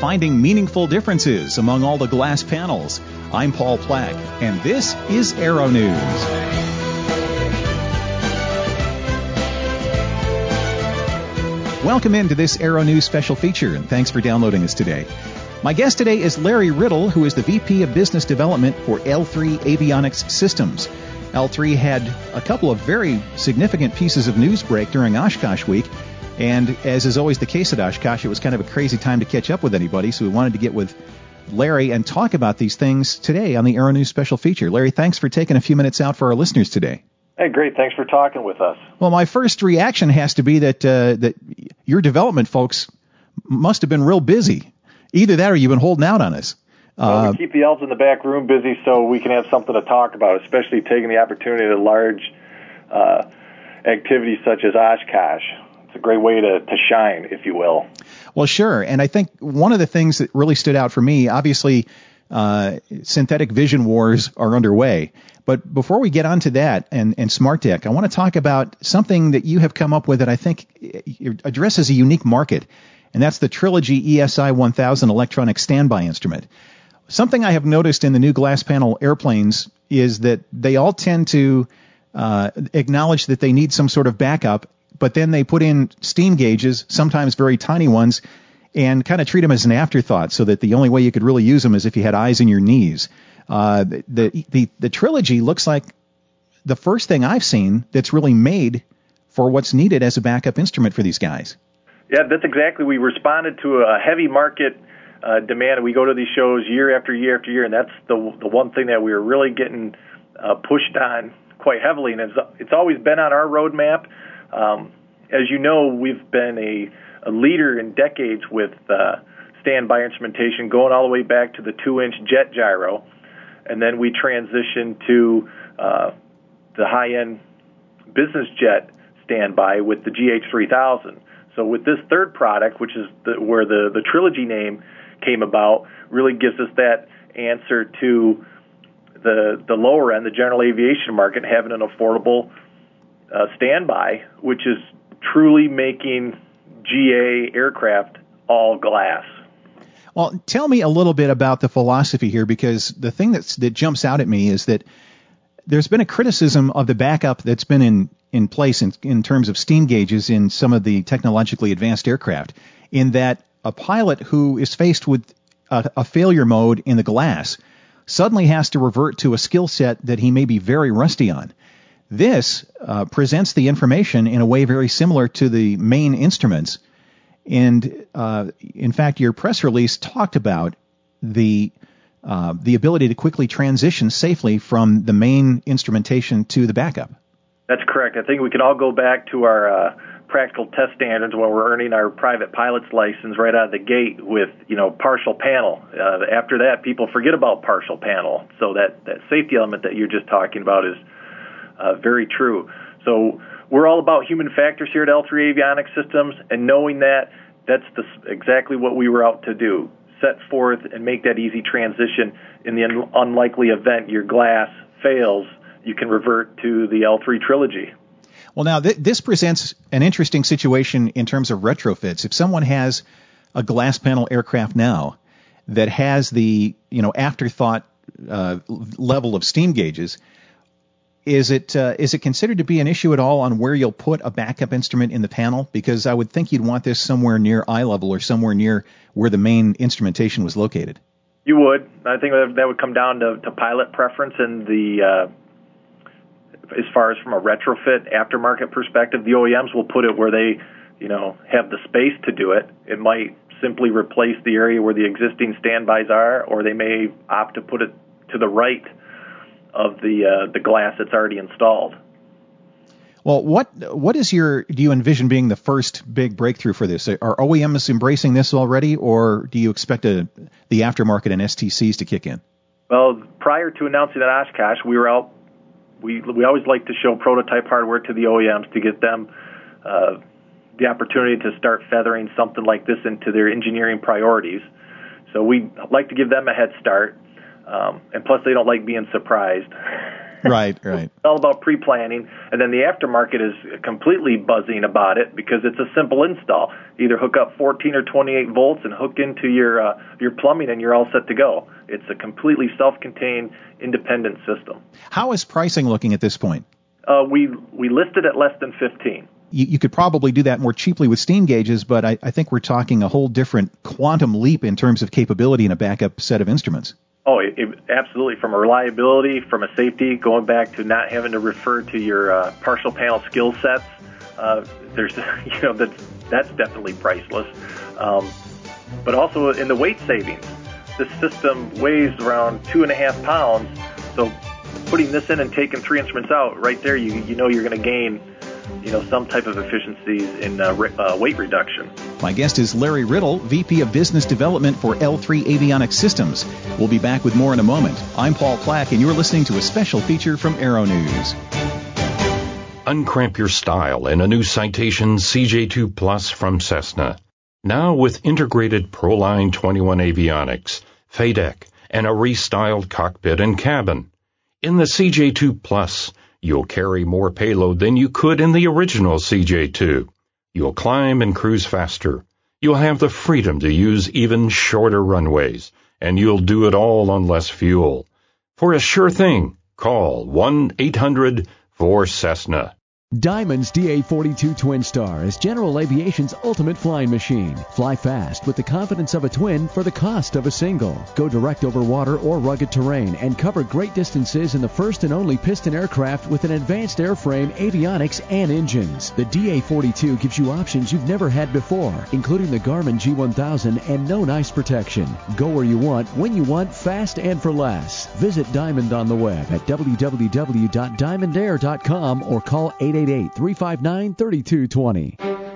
finding meaningful differences among all the glass panels. I'm Paul Plack, and this is Aero News. Welcome into this Aero News special feature, and thanks for downloading us today. My guest today is Larry Riddle, who is the VP of Business Development for L3 Avionics Systems. L3 had a couple of very significant pieces of news break during Oshkosh Week, and as is always the case at Oshkosh, it was kind of a crazy time to catch up with anybody, so we wanted to get with Larry and talk about these things today on the Aero News special feature. Larry, thanks for taking a few minutes out for our listeners today. Hey, great. Thanks for talking with us. Well, my first reaction has to be that your development folks must have been real busy. Either that or you've been holding out on us. Well, we keep the elves in the back room busy so we can have something to talk about, especially taking the opportunity at large activities such as Oshkosh. It's a great way to shine, if you will. Well, sure. And I think one of the things that really stood out for me, obviously, synthetic vision wars are underway. But before we get on to that and SmartDeck, I want to talk about something that you have come up with that I think addresses a unique market, and that's the Trilogy ESI 1000 electronic standby instrument. Something I have noticed in the new glass panel airplanes is that they all tend to acknowledge that they need some sort of backup, but then they put in steam gauges, sometimes very tiny ones, and kind of treat them as an afterthought so that the only way you could really use them is if you had eyes in your knees. The Trilogy looks like the first thing I've seen that's really made for what's needed as a backup instrument for these guys. Yeah, that's exactly. We responded to a heavy market demand. We go to these shows year after year after year, and that's the one thing that we were really getting pushed on quite heavily, and it's always been on our roadmap. As you know, we've been a leader in decades with standby instrumentation, going all the way back to the 2-inch jet gyro, and then we transitioned to the high-end business jet standby with the GH3000. So with this third product, which is where the Trilogy name came about, really gives us that answer to the lower end, the general aviation market, having an affordable standby, which is truly making GA aircraft all glass. Well, tell me a little bit about the philosophy here, because the thing that jumps out at me is that there's been a criticism of the backup that's been in place in terms of steam gauges in some of the technologically advanced aircraft, in that a pilot who is faced with a failure mode in the glass suddenly has to revert to a skill set that he may be very rusty on. This presents the information in a way very similar to the main instruments. And in fact, your press release talked about the ability to quickly transition safely from the main instrumentation to the backup. That's correct. I think we can all go back to our practical test standards when we're earning our private pilot's license right out of the gate with, partial panel. After that, people forget about partial panel. So that safety element that you're just talking about is very true. So we're all about human factors here at L3 Avionics Systems, and knowing that's exactly what we were out to do. Set forth and make that easy transition. In the unlikely event your glass fails, you can revert to the L3 Trilogy. Well, now, this presents an interesting situation in terms of retrofits. If someone has a glass panel aircraft now that has the afterthought level of steam gauges, is it considered to be an issue at all on where you'll put a backup instrument in the panel? Because I would think you'd want this somewhere near eye level or somewhere near where the main instrumentation was located. You would. I think that would come down to pilot preference and as far as from a retrofit aftermarket perspective, the OEMs will put it where they, have the space to do it. It might simply replace the area where the existing standbys are, or they may opt to put it to the right of the glass that's already installed. Well, what do you envision being the first big breakthrough for this? Are OEMs embracing this already, or do you expect the aftermarket and STCs to kick in? Well, prior to announcing at Oshkosh, we were out. We always like to show prototype hardware to the OEMs to get them the opportunity to start feathering something like this into their engineering priorities. So we like to give them a head start, and plus they don't like being surprised. Right. It's all about pre-planning, and then the aftermarket is completely buzzing about it because it's a simple install. Either hook up 14 or 28 volts and hook into your plumbing, and you're all set to go. It's a completely self-contained, independent system. How is pricing looking at this point? We listed at less than 15. You could probably do that more cheaply with steam gauges, but I think we're talking a whole different quantum leap in terms of capability in a backup set of instruments. Oh, absolutely. From a reliability, from a safety, going back to not having to refer to your partial panel skill sets, there's, that's definitely priceless. But also in the weight savings, this system weighs around 2.5 pounds. So putting this in and taking 3 instruments out, right there, you know you're going to gain, some type of efficiencies in weight reduction. My guest is Larry Riddle, VP of Business Development for L3 Avionics Systems. We'll be back with more in a moment. I'm Paul Plack, and you're listening to a special feature from Aero News. Uncramp your style in a new Citation CJ2 Plus from Cessna. Now with integrated ProLine 21 avionics, FADEC, and a restyled cockpit and cabin. In the CJ2 Plus, you'll carry more payload than you could in the original CJ2. You'll climb and cruise faster. You'll have the freedom to use even shorter runways, and you'll do it all on less fuel. For a sure thing, call 1-800-4Cessna. Diamond's DA-42 Twin Star is General Aviation's ultimate flying machine. Fly fast with the confidence of a twin for the cost of a single. Go direct over water or rugged terrain and cover great distances in the first and only piston aircraft with an advanced airframe, avionics, and engines. The DA-42 gives you options you've never had before, including the Garmin G1000 and no ice protection. Go where you want, when you want, fast and for less. Visit Diamond on the web at www.diamondair.com or call 888-359-3220.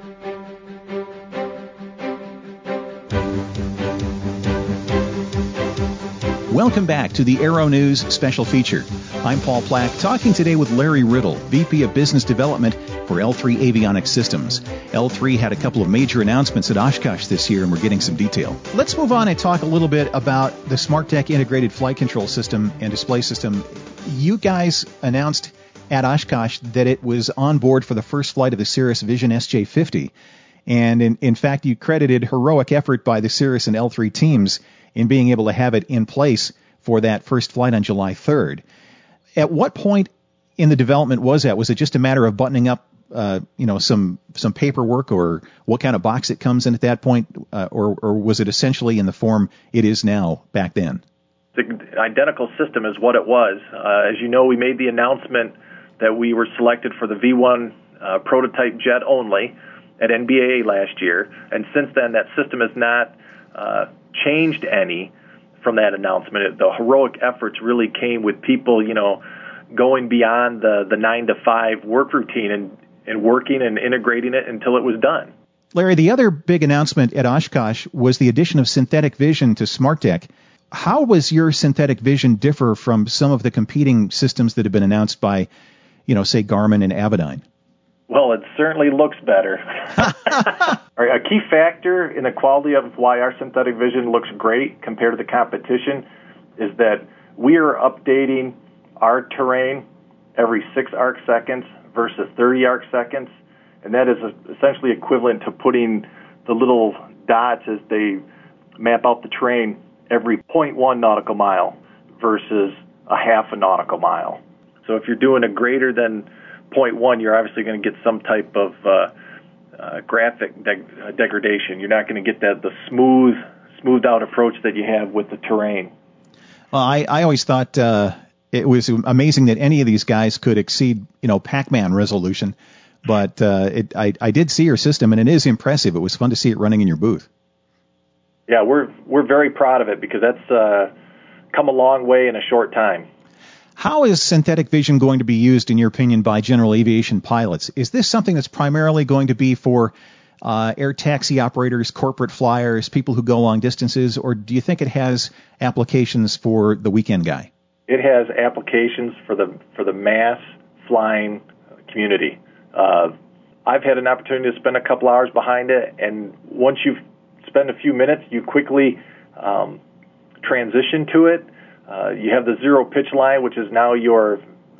Welcome back to the Aero News special feature. I'm Paul Plack, talking today with Larry Riddle, VP of Business Development for L3 Avionics Systems. L3 had a couple of major announcements at Oshkosh this year, and we're getting some detail. Let's move on and talk a little bit about the SmartDeck integrated flight control system and display system. You guys announced at Oshkosh that it was on board for the first flight of the Cirrus Vision SJ50. And in fact, you credited heroic effort by the Cirrus and L3 teams in being able to have it in place for that first flight on July 3rd. At what point in the development was that? Was it just a matter of buttoning up, some paperwork, or what kind of box it comes in at that point, or was it essentially in the form it is now back then? The identical system is what it was. As you know, we made the announcement that we were selected for the V1 prototype jet only at NBAA last year, and since then that system has not changed any from that announcement. The heroic efforts really came with people, going beyond the 9 to 5 work routine and working and integrating it until it was done. Larry, the other big announcement at Oshkosh was the addition of synthetic vision to SmartDeck. How was your synthetic vision differ from some of the competing systems that have been announced by, say Garmin and Avidyne? Well, it certainly looks better. A key factor in the quality of why our synthetic vision looks great compared to the competition is that we are updating our terrain every 6 arc seconds versus 30 arc seconds, and that is essentially equivalent to putting the little dots as they map out the terrain every 0.1 nautical mile versus a half a nautical mile. So if you're doing a greater than 0.1, you're obviously going to get some type of graphic degradation. You're not going to get the smoothed out approach that you have with the terrain. Well, I always thought it was amazing that any of these guys could exceed, Pac-Man resolution. But I did see your system, and it is impressive. It was fun to see it running in your booth. Yeah, we're very proud of it because that's come a long way in a short time. How is synthetic vision going to be used, in your opinion, by general aviation pilots? Is this something that's primarily going to be for air taxi operators, corporate flyers, people who go long distances, or do you think it has applications for the weekend guy? It has applications for the mass flying community. I've had an opportunity to spend a couple hours behind it, and once you've spent a few minutes, you quickly transition to it. You have the zero pitch line, which is now your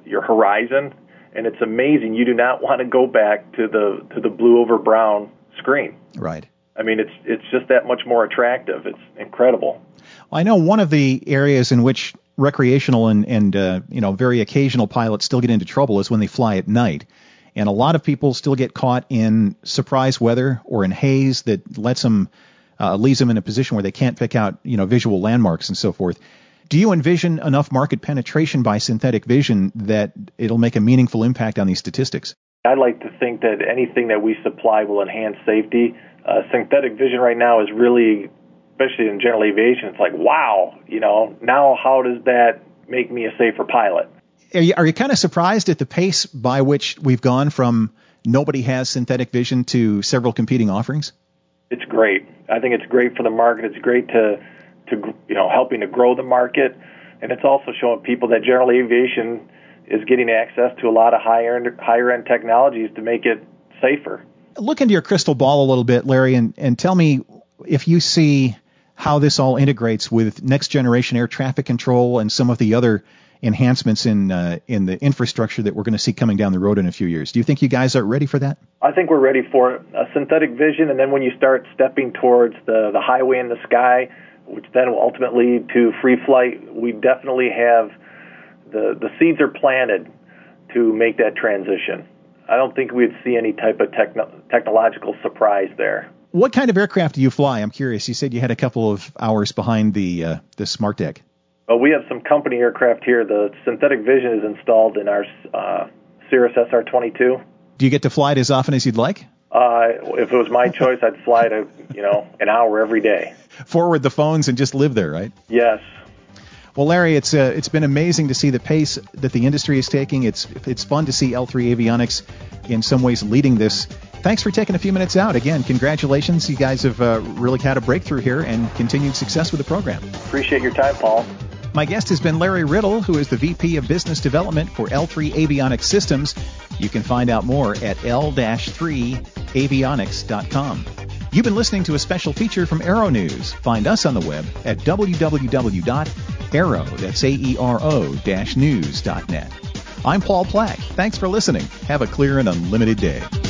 your horizon, and it's amazing. You do not want to go back to the blue over brown screen. Right. I mean, it's just that much more attractive. It's incredible. I know one of the areas in which recreational and very occasional pilots still get into trouble is when they fly at night. And a lot of people still get caught in surprise weather or in haze that leaves them in a position where they can't pick out, visual landmarks and so forth. Do you envision enough market penetration by synthetic vision that it'll make a meaningful impact on these statistics? I'd like to think that anything that we supply will enhance safety. Synthetic vision right now is really, especially in general aviation, it's like, wow, now how does that make me a safer pilot? Are you kind of surprised at the pace by which we've gone from nobody has synthetic vision to several competing offerings? It's great. I think it's great for the market. It's great to helping to grow the market, and it's also showing people that general aviation is getting access to a lot of higher end technologies to make it safer. Look into your crystal ball a little bit, Larry, and tell me if you see how this all integrates with next generation air traffic control and some of the other enhancements in the infrastructure that we're going to see coming down the road in a few years. Do you think you guys are ready for that? I think we're ready for it. Synthetic vision, and then when you start stepping towards the highway in the sky, which then will ultimately lead to free flight, we definitely have the seeds are planted to make that transition. I don't think we'd see any type of technological surprise there. What kind of aircraft do you fly? I'm curious. You said you had a couple of hours behind the Smart Deck. Well, we have some company aircraft here. The synthetic vision is installed in our Cirrus SR-22. Do you get to fly it as often as you'd like? If it was my choice, I'd fly it an hour every day. Forward the phones and just live there, right? Yes. Well, Larry, it's been amazing to see the pace that the industry is taking. It's fun to see L3 Avionics in some ways leading this. Thanks for taking a few minutes out. Again, congratulations. You guys have really had a breakthrough here and continued success with the program. Appreciate your time, Paul. My guest has been Larry Riddle, who is the VP of Business Development for L3 Avionics Systems. You can find out more at l-3avionics.com. You've been listening to a special feature from Aero News. Find us on the web at www.aero.news.net. I'm Paul Plack. Thanks for listening. Have a clear and unlimited day.